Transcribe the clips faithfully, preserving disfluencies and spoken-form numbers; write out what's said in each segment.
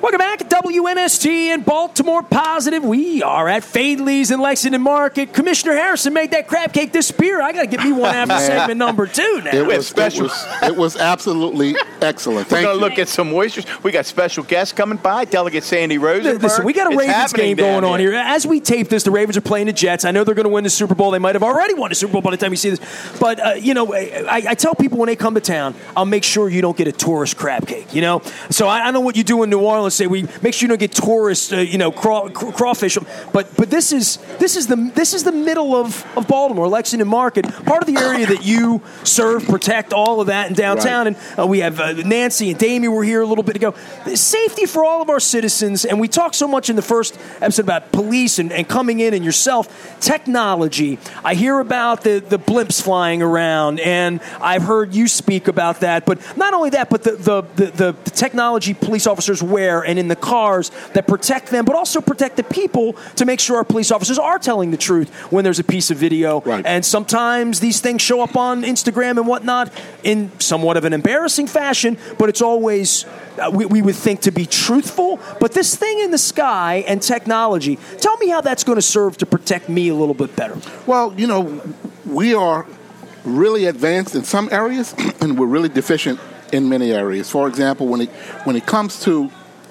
Welcome back at W N S T in Baltimore Positive. We are at Fadley's in Lexington Market. Commissioner Harrison made that crab cake disappear. I got to get me one after segment number two now. It was, special. It was, it was absolutely excellent. Thank We're going to you. look at some oysters. We got special guests coming by. Delegate Sandy Rosenberg. Listen, we got a It's Ravens game going on here. here. As we tape this, the Ravens are playing the Jets. I know they're going to win the Super Bowl. They might have already won the Super Bowl by the time you see this. But, uh, you know, I, I tell people when they come to town, I'll make sure you don't get a tourist crab cake, you know? So I, I know what you do in New Orleans. Say we make sure you don't get tourist, uh, you know, craw, crawfish. But but this is this is the this is the middle of, of Baltimore, Lexington Market, part of the area that you serve, protect, all of that in downtown. Right. And uh, we have uh, Nancy and Damie were here a little bit ago. Safety for all of our citizens, and we talked so much in the first episode about police and, and coming in and yourself. Technology. I hear about the, the blimps flying around, and I've heard you speak about that. But not only that, but the the, the, the, the technology police officers wear and in the cars that protect them, but also protect the people to make sure our police officers are telling the truth when there's a piece of video. Right. And sometimes these things show up on Instagram and whatnot in somewhat of an embarrassing fashion, but it's always, uh, we, we would think, to be truthful. But this thing in the sky and technology, tell me how that's going to serve to protect me a little bit better. Well, you know, we are really advanced in some areas, and we're really deficient in many areas. For example, when it when it comes to,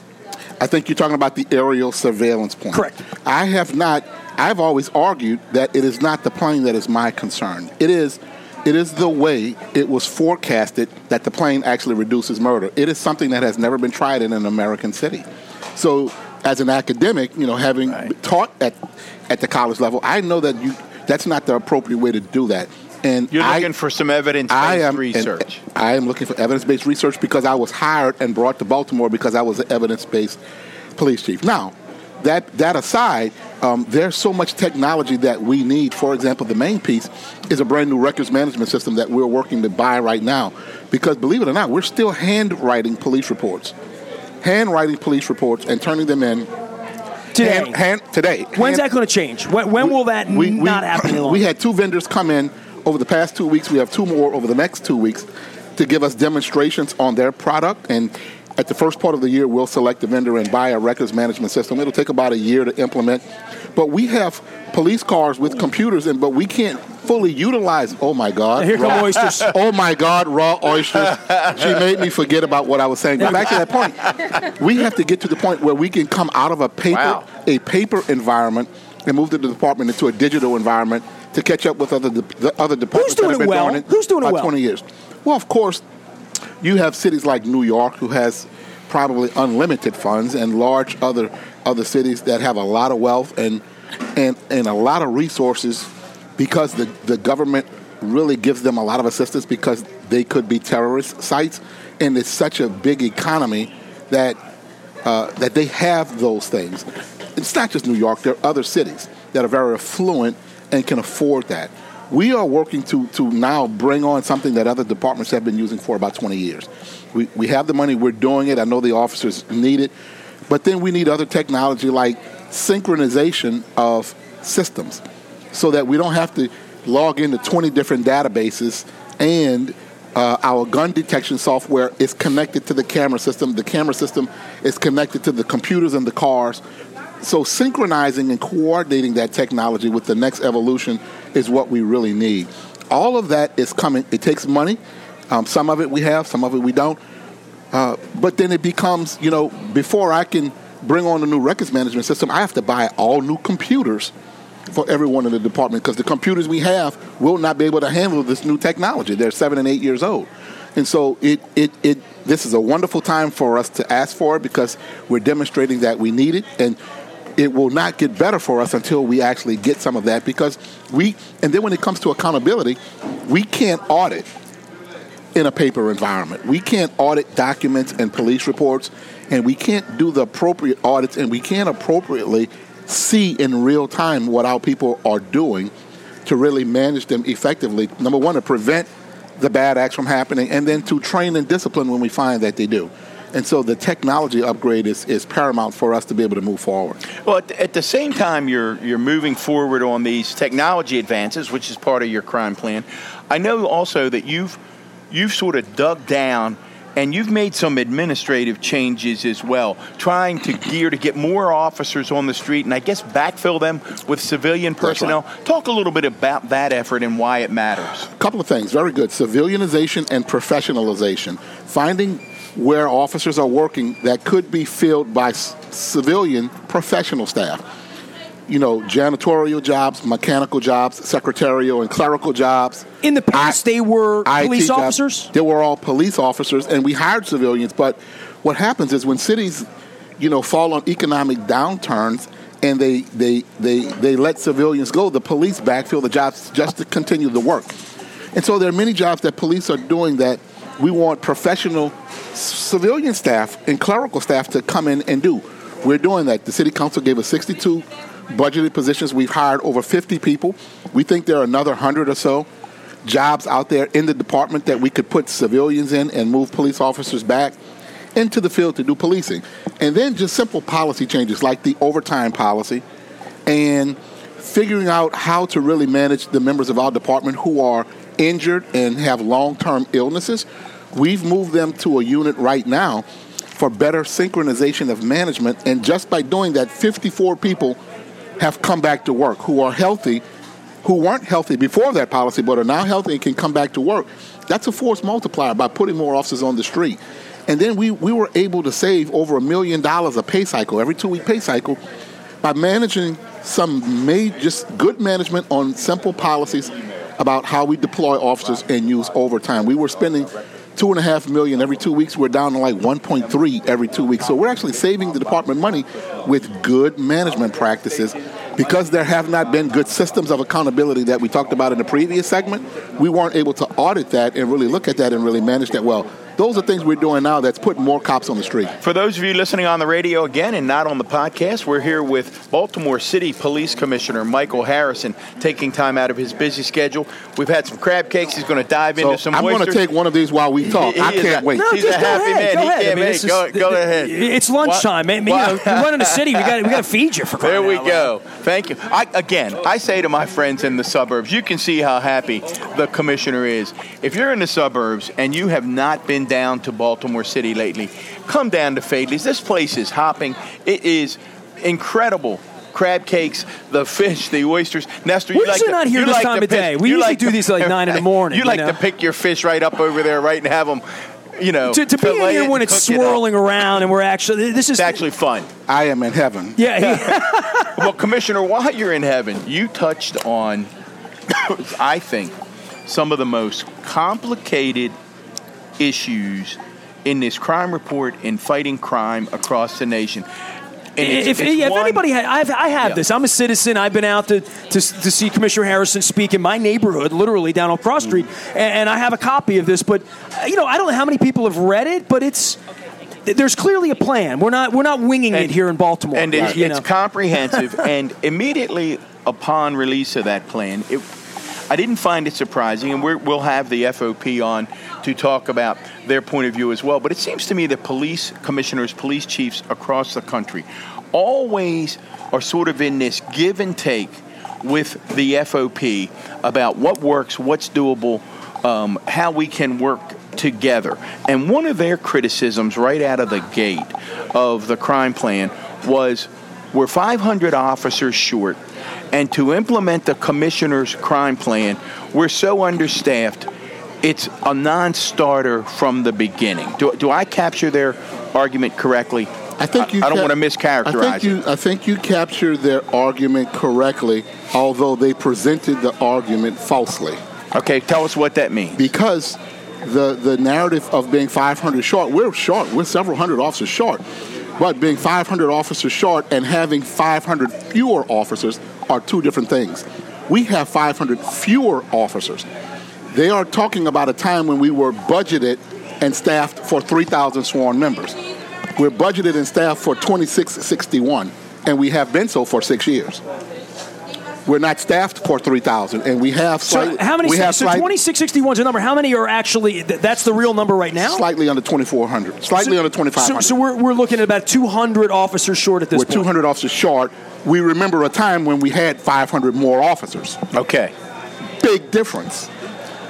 I think you're talking about the aerial surveillance point. Correct. I have not, I've always argued that it is not the plane that is my concern. It is it is the way it was forecasted that the plane actually reduces murder. It is something that has never been tried in an American city. So as an academic, you know, having Right. taught at at the college level, I know that you that's not the appropriate way to do that. And You're I, looking for some I evidence-based am, research. and I am looking for evidence-based research because I was hired and brought to Baltimore because I was an evidence-based police chief. Now, that that aside, um, there's so much technology that we need. For example, the main piece is a brand new records management system that we're working to buy right now because, believe it or not, we're still handwriting police reports. Handwriting police reports and turning them in Today. hand, hand, today. When's Hand- that going to change? When, when will that we, we, not happen any longer? We had two vendors come in over the past two weeks. We have two more over the next two weeks to give us demonstrations on their product. And at the first part of the year, we'll select a vendor and buy a records management system. It'll take about a year to implement. But we have police cars with computers, and but we can't fully utilize. Oh my God! Here come raw, oysters. Oh my God! Raw oysters. She made me forget about what I was saying. But back to that point, we have to get to the point where we can come out of a paper Wow. a paper environment and move the department into a digital environment to catch up with other de- the other departments Who's doing that have it been well? doing it Who's doing it about well? twenty years. Well, of course, you have cities like New York, who has probably unlimited funds, and large other other cities that have a lot of wealth and and and a lot of resources because the the government really gives them a lot of assistance because they could be terrorist sites, and it's such a big economy that uh, that they have those things. It's not just New York. There are other cities that are very affluent and can afford that. We are working to to now bring on something that other departments have been using for about twenty years. We we have the money. We're doing it. I know the officers need it. But then we need other technology like synchronization of systems so that we don't have to log into twenty different databases and uh, our gun detection software is connected to the camera system. The camera system is connected to the computers in the cars. So synchronizing and coordinating that technology with the next evolution is what we really need. All of that is coming. It takes money. Um, some of it we have, some of it we don't. Uh, but then it becomes, you know, before I can bring on a new records management system, I have to buy all new computers for everyone in the department because the computers we have will not be able to handle this new technology. They're seven and eight years old. And so it, it, it, this is a wonderful time for us to ask for it because we're demonstrating that we need it. And it will not get better for us until we actually get some of that because we, and then when it comes to accountability, we can't audit in a paper environment. We can't audit documents and police reports, and we can't do the appropriate audits, and we can't appropriately see in real time what our people are doing to really manage them effectively. Number one, to prevent the bad acts from happening, and then to train and discipline when we find that they do. And so the technology upgrade is, is paramount for us to be able to move forward. Well, at the, at the same time you're you're moving forward on these technology advances, which is part of your crime plan, I know also that you've you've sort of dug down and you've made some administrative changes as well, trying to gear to get more officers on the street and I guess backfill them with civilian personnel. Right. Talk a little bit about that effort and why it matters. A couple of things. Very good. Civilianization and professionalization. Finding where officers are working that could be filled by c- civilian professional staff. You know, janitorial jobs, mechanical jobs, secretarial and clerical jobs. In the past, I, they were police jobs, officers? They were all police officers, and we hired civilians. But what happens is when cities, you know, fall on economic downturns and they, they, they, they let civilians go, the police backfill the jobs just to continue the work. And so there are many jobs that police are doing that we want professional civilian staff and clerical staff to come in and do. We're doing that. The city council gave us sixty-two budgeted positions. We've hired over fifty people. We think there are another one hundred or so jobs out there in the department that we could put civilians in and move police officers back into the field to do policing. And then just simple policy changes like the overtime policy and figuring out how to really manage the members of our department who are injured and have long-term illnesses. We've moved them to a unit right now for better synchronization of management. And just by doing that, fifty-four people have come back to work who are healthy, who weren't healthy before that policy, but are now healthy and can come back to work. That's a force multiplier by putting more officers on the street. And then we, we were able to save over a million dollars a pay cycle, every two-week pay cycle, by managing some made just good management on simple policies about how we deploy officers and use overtime. We were spending two and a half million every two weeks. We're down to like one point three every two weeks. So we're actually saving the department money with good management practices. Because there have not been good systems of accountability that we talked about in the previous segment, we weren't able to audit that and really look at that and really manage that well. Those are things we're doing now that's putting more cops on the street. For those of you listening on the radio again and not on the podcast, we're here with Baltimore City Police Commissioner Michael Harrison, taking time out of his busy schedule. We've had some crab cakes. He's going to dive so into some I'm oysters. going to take one of these while we talk. He, I he can't a, wait. No, He's just a go happy ahead. man. Go he ahead. can't I mean, wait. is, Go, go ahead. It's lunchtime, man. You know, you're running a city. We got we got to feed you for crying There we out go. loud. Thank you. I, again, I say to my friends in the suburbs, you can see how happy the commissioner is. If you're in the suburbs and you have not been down to Baltimore City lately, come down to Fadley's. This place is hopping. It is incredible. Crab cakes, the fish, the oysters. Nestor, We're you like usually to, not here you this like time to of day. pick- We you usually like do to- these at like nine in the morning, You like you know? to pick your fish right up over there, right, and have them, you know. To, to be in fillet here it when and it's cook it up. swirling around and we're actually this is It's actually fun. I am in heaven. yeah. yeah. Well, Commissioner, while you're in heaven, you touched on, I think, some of the most complicated issues in this crime report in fighting crime across the nation. And it's, if, it's yeah, if one- anybody had, I've, I have Yeah. this. I'm a citizen. I've been out to, to to see Commissioner Harrison speak in my neighborhood, literally down on Cross Street, and, and I have a copy of this. But uh, you know, I don't know how many people have read it, but it's there's clearly a plan. We're not we're not winging And- it here in Baltimore. And it's, you it's know. comprehensive. And immediately upon release of that plan, it, I didn't find it surprising, and we're, we'll have the F O P on to talk about their point of view as well. But it seems to me that police commissioners, police chiefs across the country always are sort of in this give and take with the F O P about what works, what's doable, um, how we can work together. And one of their criticisms right out of the gate of the crime plan was we're five hundred officers short, and to implement the commissioner's crime plan, we're so understaffed, it's a non-starter from the beginning. Do, do I capture their argument correctly? I think you I, I don't cap- want to mischaracterize I think you, it. I think you captured their argument correctly, although they presented the argument falsely. Okay, tell us what that means. Because the the narrative of being five hundred short, we're short. We're several hundred officers short. But being five hundred officers short and having five hundred fewer officers are two different things. We have five hundred fewer officers. They are talking about a time when we were budgeted and staffed for three thousand sworn members. We're budgeted and staffed for twenty-six sixty-one, and we have been so for six years. We're not staffed for three thousand, and we have slightly, so how many? we have so slight- twenty-six sixty-one is a number. How many are actually? th- That's the real number right now. slightly under twenty-four hundred, slightly So- under twenty-five hundred. So, so we're we're looking at about two hundred officers short at this We're point. two hundred officers short. We remember a time when we had five hundred more officers. Okay. Big difference.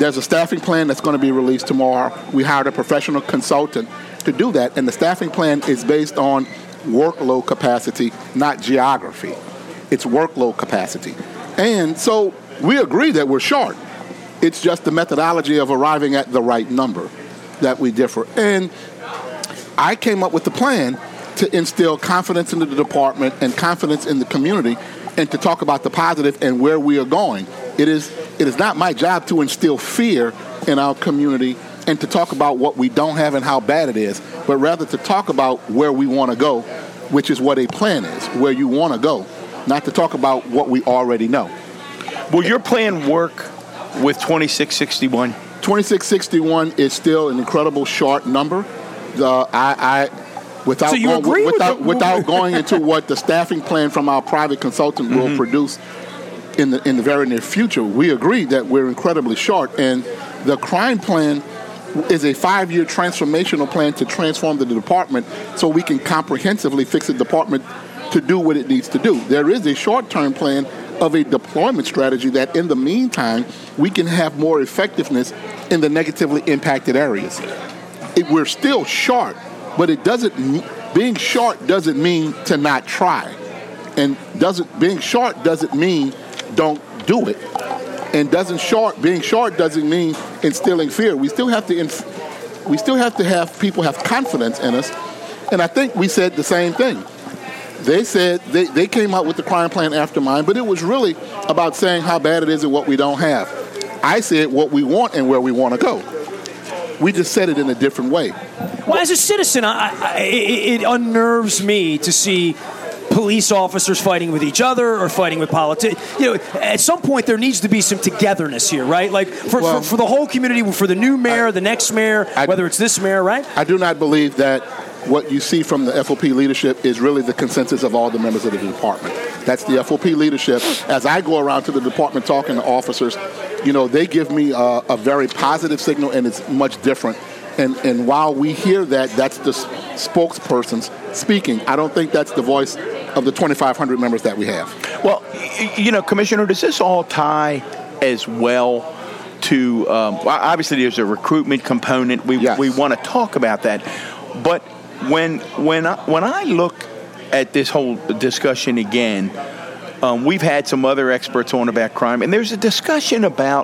There's a staffing plan that's going to be released tomorrow. We hired a professional consultant to do that, and the staffing plan is based on workload capacity, not geography. It's workload capacity. And so we agree that we're short. It's just the methodology of arriving at the right number that we differ. And I came up with the plan to instill confidence into the department and confidence in the community and to talk about the positive and where we are going. It is it is not my job to instill fear in our community and to talk about what we don't have and how bad it is, but rather to talk about where we want to go, which is what a plan is, where you want to go, not to talk about what we already know. Will your plan work with twenty-six sixty-one? twenty-six sixty-one is still an incredible short number. Uh, I, I, without so you going, agree without, with the, without going into what the staffing plan from our private consultant mm-hmm. will produce in the in the very near future, we agree that we're incredibly short. And the crime plan is a five-year transformational plan to transform the department so we can comprehensively fix the department to do what it needs to do. There is a short-term plan of a deployment strategy that in the meantime we can have more effectiveness in the negatively impacted areas. It, we're still short, but it doesn't being short doesn't mean to not try. And doesn't being short doesn't mean don't do it. And doesn't short being short doesn't mean instilling fear. We still have to inf- we still have to have people have confidence in us. And I think we said the same thing. They said they, they came out with the crime plan after mine, but it was really about saying how bad it is and what we don't have. I said what we want and where we want to go. We just said it in a different way. Well, as a citizen, I, I, it, it unnerves me to see police officers fighting with each other or fighting with politicians. You know, at some point there needs to be some togetherness here, right? Like for, well, for, for the whole community, for the new mayor, I, the next mayor, I, whether it's this mayor, right? I do not believe that what you see from the F O P leadership is really the consensus of all the members of the department. That's the F O P leadership. As I go around to the department talking to officers, you know, they give me a, a very positive signal, and it's much different. And and while we hear that, that's the spokespersons speaking. I don't think that's the voice of the twenty-five hundred members that we have. Well, you know, Commissioner, does this all tie as well to, um, obviously there's a recruitment component. We yes. we want to talk about that. But when when I, when I look at this whole discussion again, um, we've had some other experts on about crime, and there's a discussion about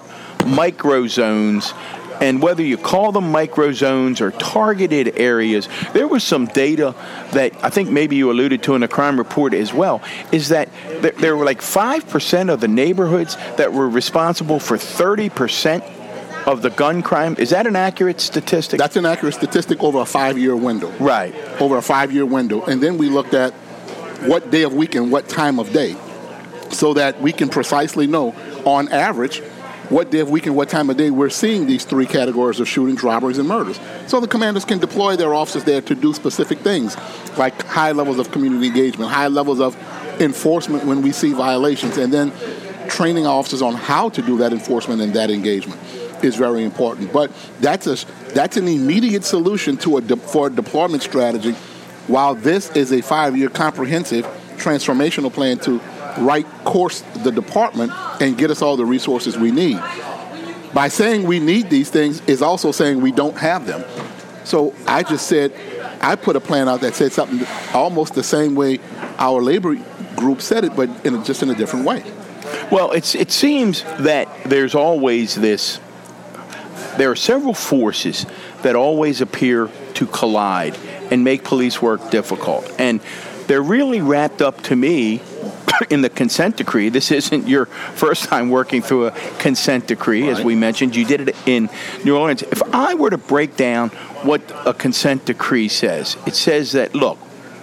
microzones and whether you call them microzones or targeted areas. There was some data that I think maybe you alluded to in the crime report as well, is that there were like five percent of the neighborhoods that were responsible for thirty percent of the gun crime. Is that an accurate statistic? That's an accurate statistic over a five-year window. Right. Over a five-year window. And then we looked at what day of week and what time of day so that we can precisely know, on average, what day of week and what time of day we're seeing these three categories of shootings, robberies, and murders. So the commanders can deploy their officers there to do specific things, like high levels of community engagement, high levels of enforcement when we see violations, and then training officers on how to do that enforcement and that engagement is very important. But that's a that's an immediate solution to a de- for a deployment strategy, while this is a five-year comprehensive transformational plan to right course the department and get us all the resources we need. By saying we need these things is also saying we don't have them. So I just said, I put a plan out that said something almost the same way our labor group said it, but in a, just in a different way. Well, it's it seems that there's always this, there are several forces that always appear to collide and make police work difficult. And they're really wrapped up to me in the consent decree. This isn't your first time working through a consent decree, right. As we mentioned. You did it in New Orleans. If I were to break down what a consent decree says, it says that, look,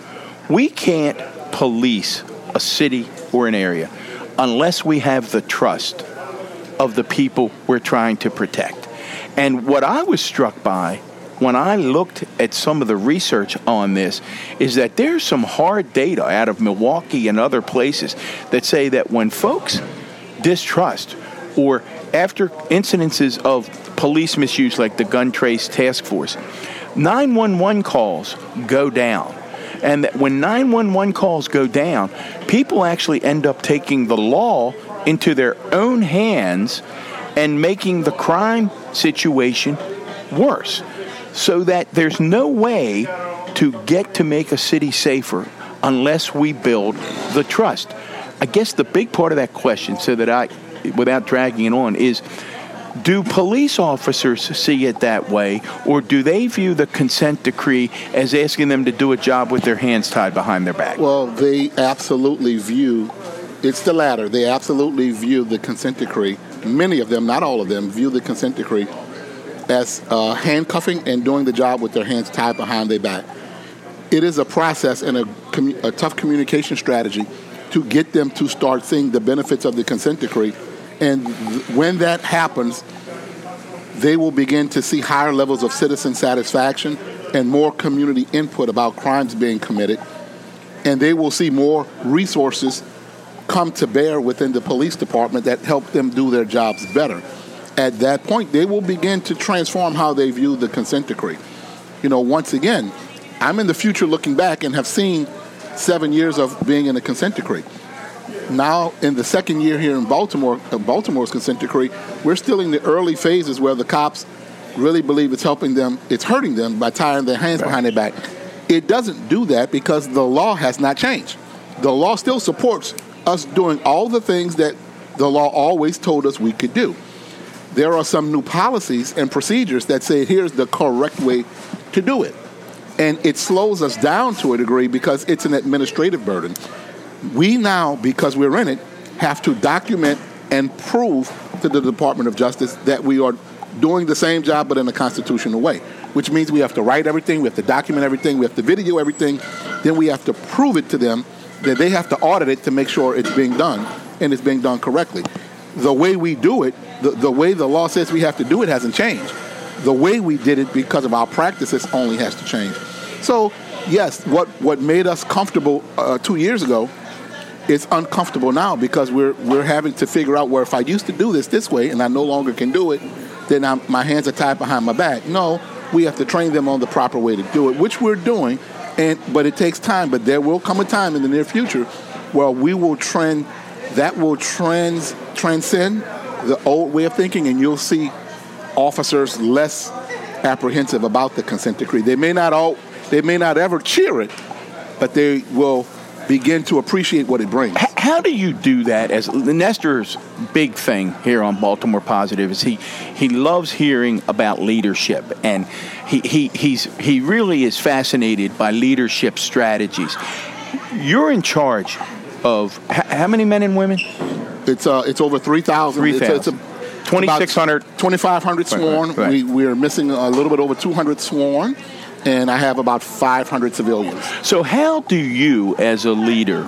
we can't police a city or an area unless we have the trust of the people we're trying to protect. And what I was struck by when I looked at some of the research on this is that there's some hard data out of Milwaukee and other places that say that when folks distrust or after incidences of police misuse like the Gun Trace Task Force, nine one one calls go down. And that when nine one one calls go down, people actually end up taking the law into their own hands and making the crime situation worse, so that there's no way to get to make a city safer unless we build the trust. I guess the big part of that question, so that I, without dragging it on, is do police officers see it that way, or do they view the consent decree as asking them to do a job with their hands tied behind their back? Well, they absolutely view, it's the latter. They absolutely view the consent decree, many of them, not all of them, view the consent decree as uh, handcuffing and doing the job with their hands tied behind their back. It is a process and a, commu- a tough communication strategy to get them to start seeing the benefits of the consent decree. And th- when that happens, they will begin to see higher levels of citizen satisfaction and more community input about crimes being committed. And they will see more resources come to bear within the police department that help them do their jobs better. At that point, they will begin to transform how they view the consent decree. You know, once again, I'm in the future looking back and have seen seven years of being in a consent decree. Now, in the second year here in Baltimore, uh, Baltimore's consent decree, we're still in the early phases where the cops really believe it's helping them, it's hurting them by tying their hands behind their back. It doesn't do that because the law has not changed. The law still supports us doing all the things that the law always told us we could do. There are some new policies and procedures that say here's the correct way to do it. And it slows us down to a degree because it's an administrative burden. We now, because we're in it, have to document and prove to the Department of Justice that we are doing the same job but in a constitutional way, which means we have to write everything, we have to document everything, we have to video everything, then we have to prove it to them that they have to audit it to make sure it's being done and it's being done correctly. The way we do it, the, the way the law says we have to do it hasn't changed. The way we did it because of our practices only has to change. So, yes, what, what made us comfortable uh, two years ago is uncomfortable now because we're we're having to figure out where if I used to do this this way and I no longer can do it, then I'm, my hands are tied behind my back. No, we have to train them on the proper way to do it, which we're doing, and but it takes time. But there will come a time in the near future where we will trend, that will trans transcend the old way of thinking, and you'll see officers less apprehensive about the consent decree. They may not all, they may not ever cheer it, but they will begin to appreciate what it brings. How do you do that? As Nestor's big thing here on Baltimore Positive is he he loves hearing about leadership, and he he he's he really is fascinated by leadership strategies. You're in charge of h- how many men and women? It's uh it's over three thousand. Three thousand. twenty-six hundred. twenty-five hundred sworn. Right, right. We we're missing a little bit over two hundred sworn. And I have about five hundred civilians. So how do you, as a leader,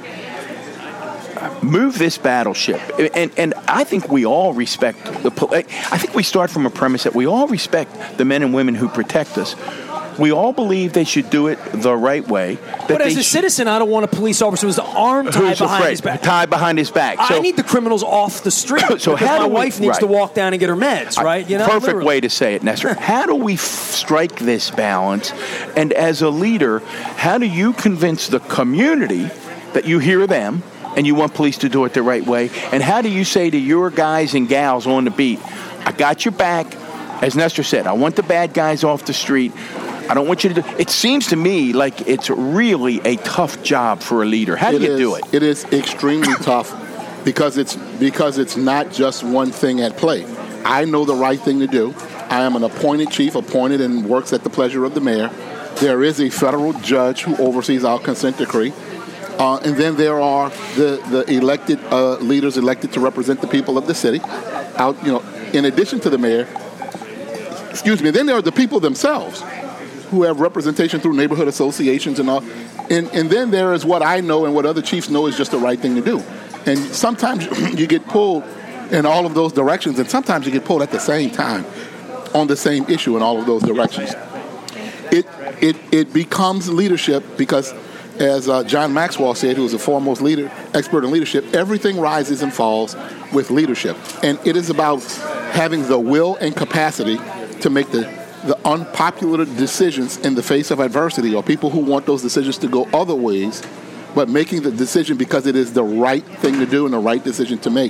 move this battleship? And and I think we all respect the. I think we start from a premise that we all respect the men and women who protect us. We all believe they should do it the right way. That But as a sh- citizen, I don't want a police officer who's arm tied who's behind afraid, his back. tied behind his back. So, I need the criminals off the street. So because how my do we- wife needs right. to walk down and get her meds, right? You know, perfect literally. way to say it, Nestor. How do we f- strike this balance? And as a leader, how do you convince the community that you hear them and you want police to do it the right way? And how do you say to your guys and gals on the beat, I got your back. As Nestor said, I want the bad guys off the street. I don't want you to do it. Seems to me like it's really a tough job for a leader. How do It you is, do it? It is extremely tough because it's because it's not just one thing at play. I know the right thing to do. I am an appointed chief, appointed and works at the pleasure of the mayor. There is a federal judge who oversees our consent decree. Uh, and then there are the, the elected uh, leaders elected to represent the people of the city. Out, you know, in addition to the mayor, excuse me, then there are the people themselves who have representation through neighborhood associations and all. And, and then there is what I know and what other chiefs know is just the right thing to do. And sometimes you get pulled in all of those directions, and sometimes you get pulled at the same time on the same issue in all of those directions. It it it becomes leadership because, as uh, John Maxwell said, who was a foremost leader, expert in leadership, everything rises and falls with leadership. And it is about having the will and capacity to make the the unpopular decisions in the face of adversity, or people who want those decisions to go other ways, but making the decision because it is the right thing to do and the right decision to make.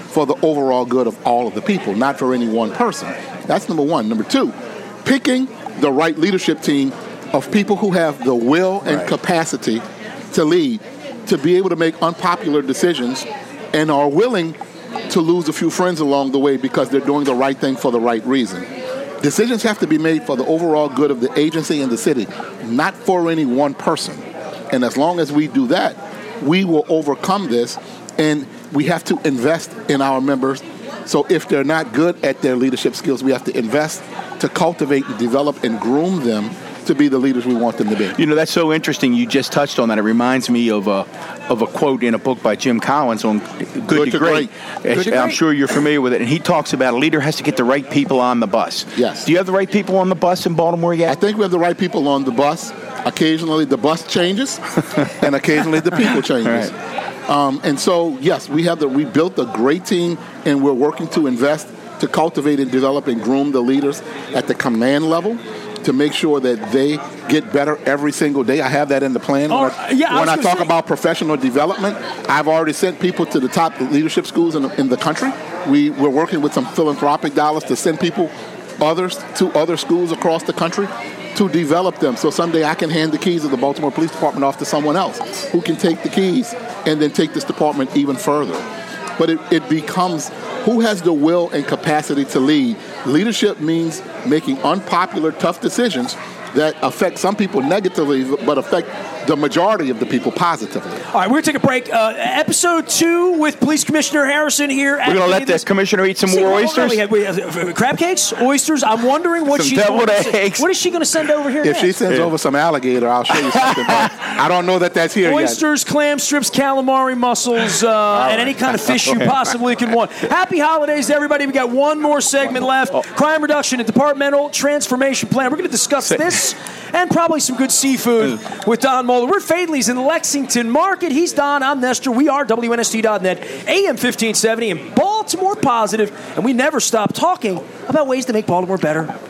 for the overall good of all of the people, not for any one person. That's number one. Number two, picking the right leadership team of people who have the will and right. capacity to lead, to be able to make unpopular decisions, and are willing to lose a few friends along the way because they're doing the right thing for the right reason. Decisions have to be made for the overall good of the agency and the city, not for any one person. And as long as we do that, we will overcome this, and we have to invest in our members. So if they're not good at their leadership skills, we have to invest to cultivate and develop and groom them to be the leaders we want them to be. You know, that's so interesting. You just touched on that. It reminds me of a of a quote in a book by Jim Collins on Good, Good to, to Great. Great. Good to I'm Great. sure you're familiar with it. And he talks about a leader has to get the right people on the bus. Yes. Do you have the right people on the bus in Baltimore yet? I think we have the right people on the bus. Occasionally the bus changes, and occasionally the people changes. Right. Um, and so, yes, we have the we built a great team, and we're working to invest to cultivate and develop and groom the leaders at the command level, to make sure that they get better every single day. I have that in the plan. Oh, when I, yeah, I when I was talk gonna say- about professional development, I've already sent people to the top leadership schools in the, in the country. We, we're working with some philanthropic dollars to send people others to other schools across the country to develop them. So someday I can hand the keys of the Baltimore Police Department off to someone else who can take the keys and then take this department even further. But it, it becomes who has the will and capacity to lead. Leadership means making unpopular, tough decisions that affect some people negatively, but affect the majority of the people positively. All right, we're going to take a break. Uh, episode two with Police Commissioner Harrison here. We're going to let the commissioner eat some See, more well, oysters? We had, we had, uh, crab cakes, oysters. I'm wondering what Some she's deviled going to eggs. What is she going to send over here If next? she sends Yeah. over some alligator, I'll show you something. But I don't know that that's here Oysters, clam strips, calamari mussels, uh, and any kind of fish you possibly can want. Happy holidays to everybody. We got one more segment left. Crime reduction and departmental transformation plan. We're going to discuss this and probably some good seafood with Don Moeller. We're Fadley's in the Lexington Market. He's Don. I'm Nestor. We are W N S T dot net, A M fifteen seventy, and Baltimore Positive, and we never stop talking about ways to make Baltimore better.